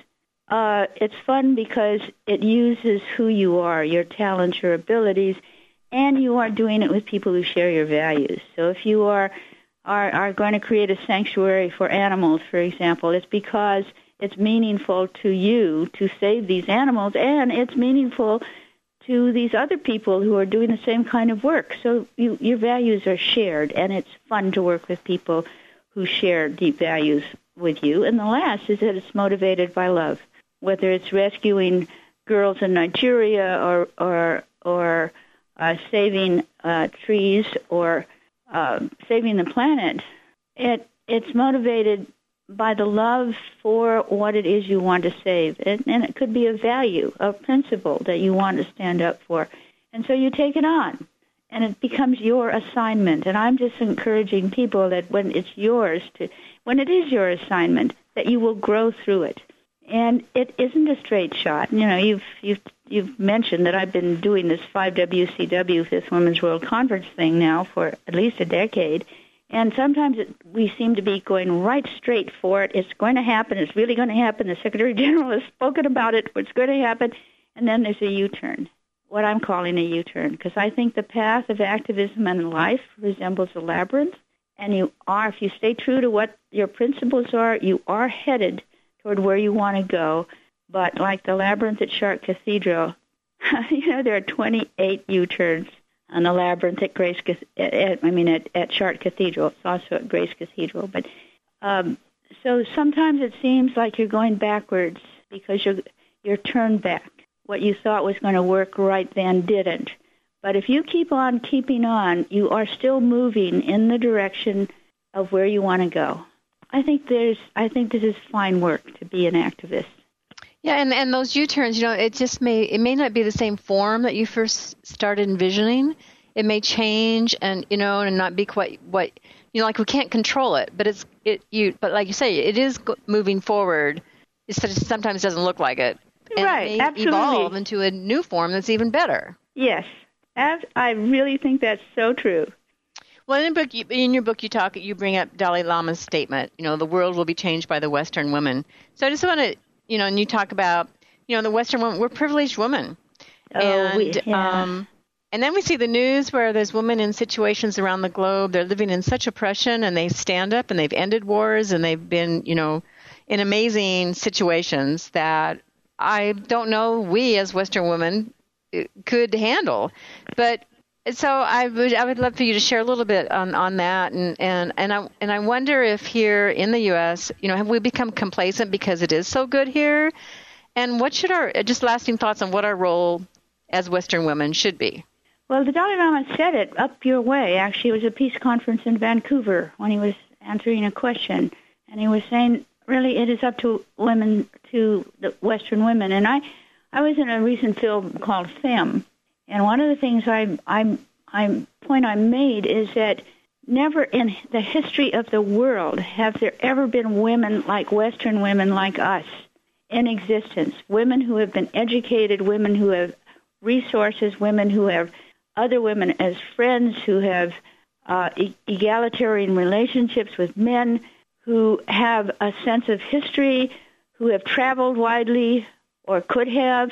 uh, it's fun because it uses who you are, your talents, your abilities, and you are doing it with people who share your values. So if you are are, are going to create a sanctuary for animals, for example, it's because it's meaningful to you to save these animals, and it's meaningful to these other people who are doing the same kind of work. So you, your values are shared, and it's fun to work with people who share deep values with you. And the last is that it's motivated by love, whether it's rescuing girls in Nigeria or or, or uh, saving uh, trees or uh, saving the planet. It it's motivated by the love for what it is you want to save. And, and it could be a value, a principle that you want to stand up for. And so you take it on, and it becomes your assignment. And I'm just encouraging people that when it's yours, to, when it is your assignment, that you will grow through it. And it isn't a straight shot. You know, you've you've you've mentioned that I've been doing this five W C W, Fifth Women's World Conference thing now for at least a decade. And sometimes it, we seem to be going right straight for it. It's going to happen. It's really going to happen. The Secretary General has spoken about it. It's going to happen. And then there's a U-turn, what I'm calling a U-turn, because I think the path of activism and life resembles a labyrinth. And you are, if you stay true to what your principles are, you are headed toward where you want to go. But like the labyrinth at Chartres Cathedral, you know, there are twenty-eight U-turns on the labyrinth at Grace, at, I mean, at, at Chartres Cathedral. It's also at Grace Cathedral. But um, so sometimes it seems like you're going backwards because you're you're turned back. What you thought was going to work right then didn't. But if you keep on keeping on, you are still moving in the direction of where you want to go. I think there's. I think this is fine work to be an activist. Yeah, and, and those U-turns, you know, it just may it may not be the same form that you first started envisioning. It may change, and you know, and not be quite what you know. Like we can't control it, but it's it you. But like you say, it is moving forward. It sometimes doesn't look like it, and right? It may absolutely. evolve into a new form that's even better. Yes, As, I really think that's so true. Well, in, book, you, in your book, you talk, you bring up Dalai Lama's statement. You know, the world will be changed by the Western women. So I just want to. You know, and you talk about, you know, the Western women, we're privileged women. Oh, and, we, yeah. um, and then we see the news where there's women in situations around the globe. They're living in such oppression, and they stand up, and they've ended wars, and they've been, you know, in amazing situations that I don't know we as Western women could handle. But so I would I would love for you to share a little bit on, on that, and, and, and I and I wonder if here in the U S, you know, have we become complacent because it is so good here, and what should our just lasting thoughts on what our role as Western women should be? Well, the Dalai Lama said it up your way. Actually, it was a peace conference in Vancouver when he was answering a question, and he was saying, really, it is up to women, to the Western women. And I, I was in a recent film called Femme. And one of the things I, I, I point I made is that never in the history of the world have there ever been women like Western women like us in existence. Women who have been educated, women who have resources, women who have other women as friends, who have uh, e- egalitarian relationships with men, who have a sense of history, who have traveled widely or could have,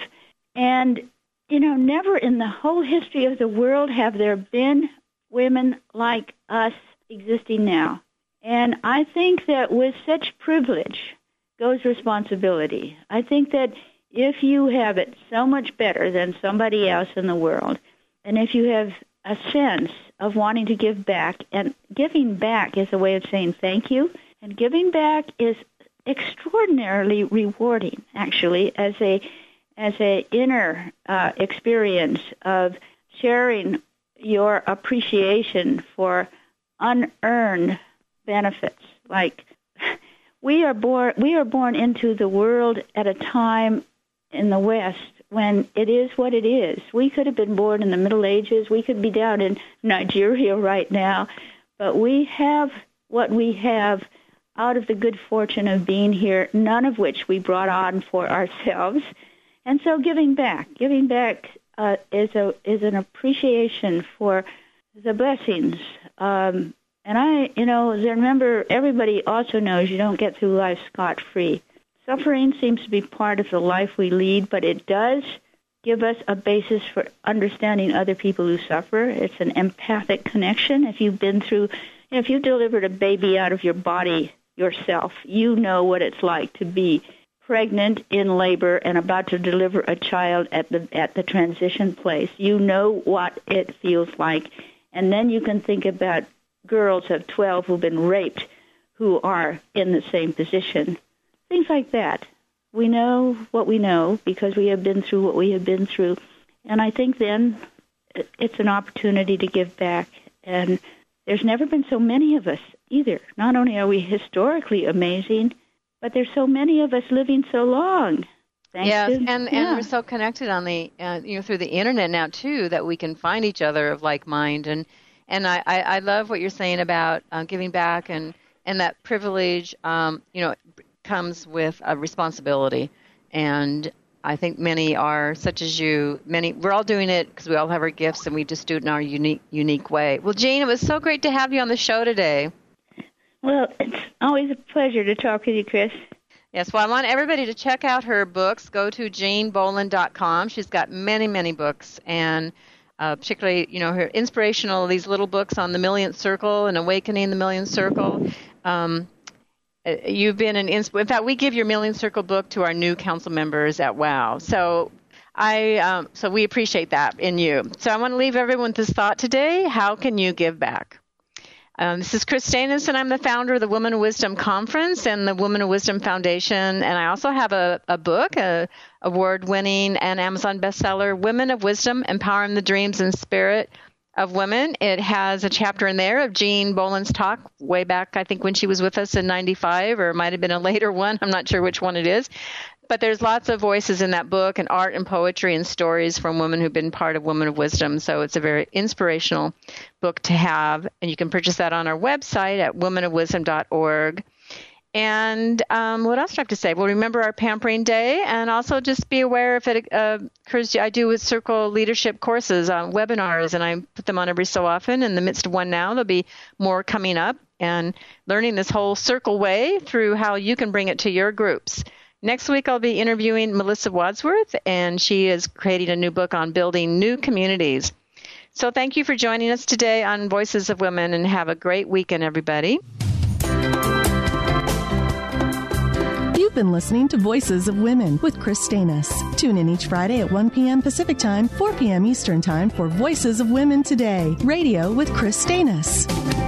and you know, never in the whole history of the world have there been women like us existing now. And I think that with such privilege goes responsibility. I think that if you have it so much better than somebody else in the world, and if you have a sense of wanting to give back, and giving back is a way of saying thank you, and giving back is extraordinarily rewarding, actually, as a as an inner uh, experience of sharing your appreciation for unearned benefits. Like we are born, we are born into the world at a time in the West when it is what it is. We could have been born in the Middle Ages. We could be down in Nigeria right now, but we have what we have out of the good fortune of being here, none of which we brought on for ourselves. And so giving back, giving back uh, is a is an appreciation for the blessings. Um, and I, you know, remember, everybody also knows you don't get through life scot-free. suffering seems to be part of the life we lead, but it does give us a basis for understanding other people who suffer. It's an empathic connection. If you've been through, you know, if you delivered a baby out of your body yourself, you know what it's like to be pregnant, in labor, and about to deliver a child at the at the transition place. You know what it feels like. And then you can think about girls of twelve who've been raped who are in the same position. Things like that. We know what we know because we have been through what we have been through. And I think then it's an opportunity to give back. And there's never been so many of us either. Not only are we historically amazing, but there's so many of us living so long. Thanks yes, to, and, yeah. and we're so connected on the uh, you know through the internet now too that we can find each other of like mind. And and I, I, I love what you're saying about uh, giving back and and that privilege. Um, you know, comes with a responsibility, and I think many are such as you. Many we're all doing it because we all have our gifts and we just do it in our unique unique way. Well, Jean, it was so great to have you on the show today. Well, it's always a pleasure to talk with you, Chris. Yes, well, I want everybody to check out her books. Go to jean boland dot com. She's got many, many books, and uh, particularly, you know, her inspirational, these little books on the Millionth Circle and Awakening the Millionth Circle. Um, you've been an insp- in fact, we give your Millionth Circle book to our new council members at WOW. So I, um, so we appreciate that in you. So I want to leave everyone with this thought today. How can you give back? Um, this is Chris Stanis, and I'm the founder of the Women of Wisdom Conference and the Women of Wisdom Foundation. And I also have a, a book, a award-winning and Amazon bestseller, Women of Wisdom, Empowering the Dreams and Spirit of Women. It has a chapter in there of Jean Boland's talk way back, I think, when she was with us in ninety-five, or it might have been a later one. I'm not sure which one it is. But there's lots of voices in that book and art and poetry and stories from women who've been part of Women of Wisdom. So it's a very inspirational book to have. And you can purchase that on our website at women of wisdom dot org. And um, what else do I have to say? Well, remember our Pampering Day, and also just be aware if it uh, occurs to you. I do with Circle leadership courses, uh, webinars, and I put them on every so often. In the midst of one now, there'll be more coming up, and learning this whole Circle way through how you can bring it to your groups. Next week, I'll be interviewing Melissa Wadsworth, and she is creating a new book on building new communities. So thank you for joining us today on Voices of Women, and have a great weekend, everybody. You've been listening to Voices of Women with Chris Stanis. Tune in each Friday at one p.m. Pacific Time, four p.m. Eastern Time for Voices of Women Today, radio with Chris Stanis.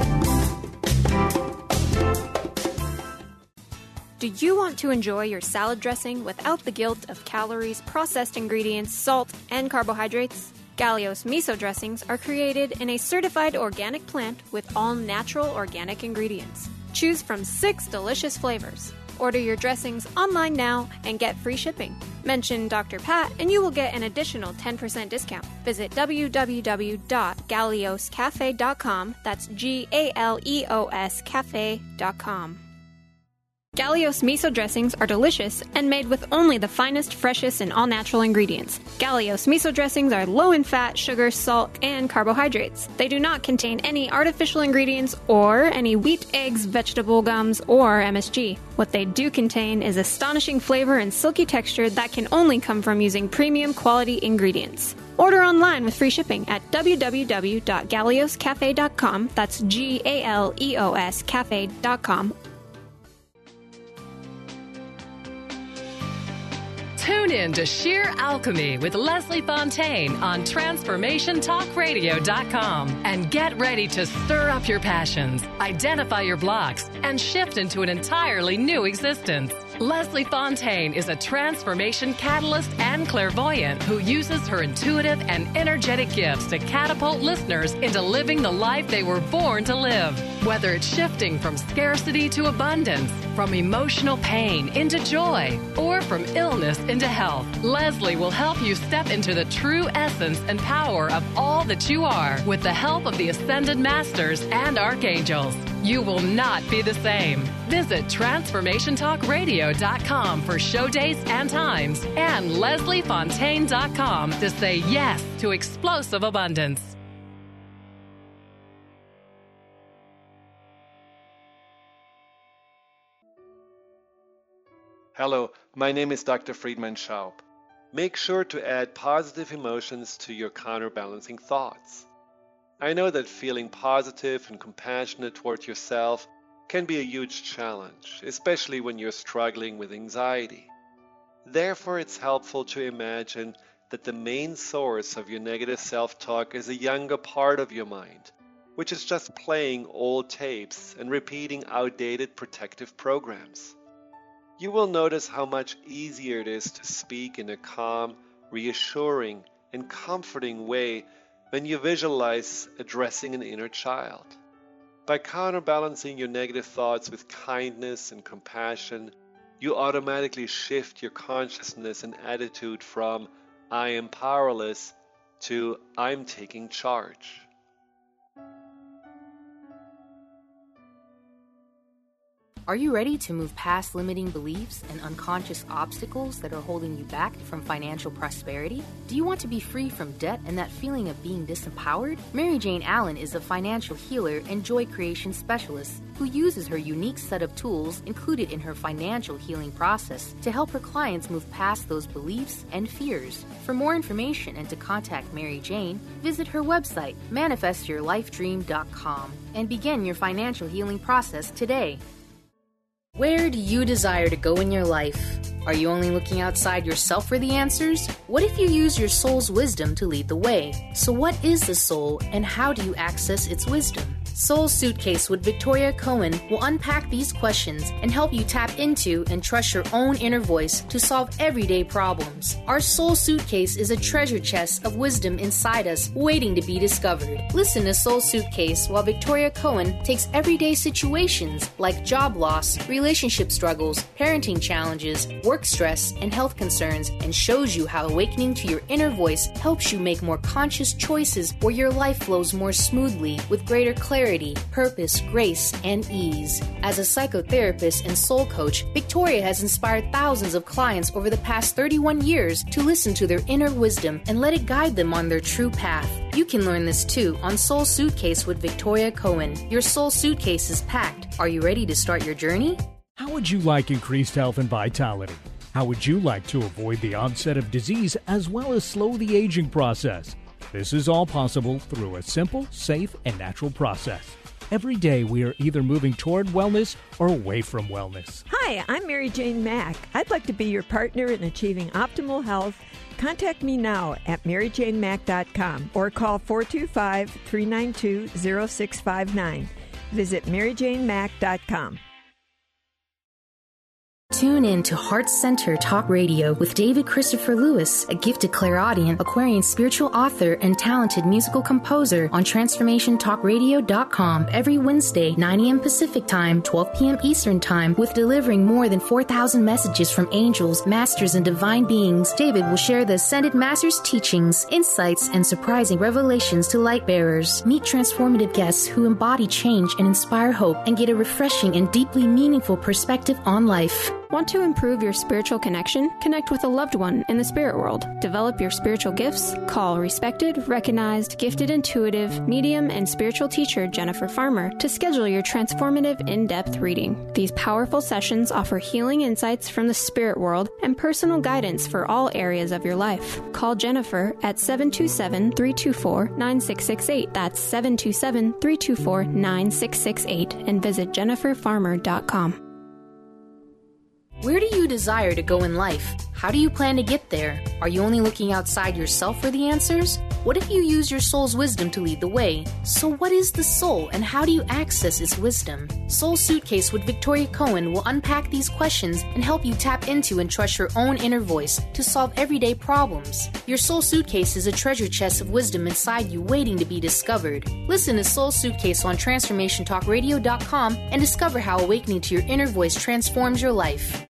Do you want to enjoy your salad dressing without the guilt of calories, processed ingredients, salt, and carbohydrates? Galios miso dressings are created in a certified organic plant with all natural organic ingredients. Choose from six delicious flavors. Order your dressings online now and get free shipping. Mention Doctor Pat and you will get an additional ten percent discount. Visit w w w dot galeos cafe dot com. That's G A L E O S cafe dot com. Galios miso dressings are delicious and made with only the finest, freshest, and all-natural ingredients. Galios miso dressings are low in fat, sugar, salt, and carbohydrates. They do not contain any artificial ingredients or any wheat, eggs, vegetable gums, or M S G. What they do contain is astonishing flavor and silky texture that can only come from using premium quality ingredients. Order online with free shipping at w w w dot galeos cafe dot com. That's G A L E O S cafe dot com. Tune in to Sheer Alchemy with Leslie Fontaine on transformation talk radio dot com and get ready to stir up your passions, identify your blocks, and shift into an entirely new existence. Leslie Fontaine is a transformation catalyst and clairvoyant who uses her intuitive and energetic gifts to catapult listeners into living the life they were born to live. Whether it's shifting from scarcity to abundance, from emotional pain into joy, or from illness into health, Leslie will help you step into the true essence and power of all that you are with the help of the Ascended Masters and Archangels. You will not be the same. Visit transformation talk radio dot com for show dates and times, and leslie fontaine dot com to say yes to explosive abundance. Hello, my name is Doctor Friedman Schaub. Make sure to add positive emotions to your counterbalancing thoughts. I know that feeling positive and compassionate toward yourself can be a huge challenge, especially when you're struggling with anxiety. Therefore, it's helpful to imagine that the main source of your negative self-talk is a younger part of your mind, which is just playing old tapes and repeating outdated protective programs. You will notice how much easier it is to speak in a calm, reassuring, and comforting way when you visualize addressing an inner child. By counterbalancing your negative thoughts with kindness and compassion, you automatically shift your consciousness and attitude from "I am powerless" to "I'm taking charge." Are you ready to move past limiting beliefs and unconscious obstacles that are holding you back from financial prosperity? Do you want to be free from debt and that feeling of being disempowered? Mary Jane Allen is a financial healer and joy creation specialist who uses her unique set of tools included in her financial healing process to help her clients move past those beliefs and fears. For more information and to contact Mary Jane, visit her website, manifest your life dream dot com, and begin your financial healing process today. Where do you desire to go in your life? Are you only looking outside yourself for the answers? What if you use your soul's wisdom to lead the way? So what is the soul and how do you access its wisdom? Soul Suitcase with Victoria Cohen will unpack these questions and help you tap into and trust your own inner voice to solve everyday problems. Our Soul Suitcase is a treasure chest of wisdom inside us waiting to be discovered. Listen to Soul Suitcase while Victoria Cohen takes everyday situations like job loss, relationship struggles, parenting challenges, work stress, and health concerns and shows you how awakening to your inner voice helps you make more conscious choices where your life flows more smoothly with greater clarity, purpose, grace, and ease. As a psychotherapist and soul coach, Victoria has inspired thousands of clients over the past thirty-one years to listen to their inner wisdom and let it guide them on their true path. You can learn this too on Soul Suitcase with Victoria Cohen. Your soul suitcase is packed. Are you ready to start your journey? How would you like increased health and vitality? How would you like to avoid the onset of disease as well as slow the aging process? This is all possible through a simple, safe, and natural process. Every day we are either moving toward wellness or away from wellness. Hi, I'm Mary Jane Mack. I'd like to be your partner in achieving optimal health. Contact me now at mary jane mack dot com or call four two five, three nine two, zero six five nine. Visit mary jane mack dot com. Tune in to Heart Center Talk Radio with David Christopher Lewis, a gifted clairaudient, Aquarian spiritual author, and talented musical composer on transformation talk radio dot com every Wednesday, nine a.m. Pacific Time, twelve p.m. Eastern Time, with delivering more than four thousand messages from angels, masters, and divine beings. David will share the Ascended Masters' teachings, insights, and surprising revelations to light bearers. Meet transformative guests who embody change and inspire hope and get a refreshing and deeply meaningful perspective on life. Want to improve your spiritual connection? Connect with a loved one in the spirit world. Develop your spiritual gifts? Call respected, recognized, gifted intuitive, medium, and spiritual teacher Jennifer Farmer to schedule your transformative in-depth reading. These powerful sessions offer healing insights from the spirit world and personal guidance for all areas of your life. Call Jennifer at seven two seven, three two four, nine six six eight. That's seven two seven, three two four, nine six six eight and visit jennifer farmer dot com. Where do you desire to go in life? How do you plan to get there? Are you only looking outside yourself for the answers? What if you use your soul's wisdom to lead the way? So what is the soul and how do you access its wisdom? Soul Suitcase with Victoria Cohen will unpack these questions and help you tap into and trust your own inner voice to solve everyday problems. Your Soul Suitcase is a treasure chest of wisdom inside you waiting to be discovered. Listen to Soul Suitcase on transformation talk radio dot com and discover how awakening to your inner voice transforms your life.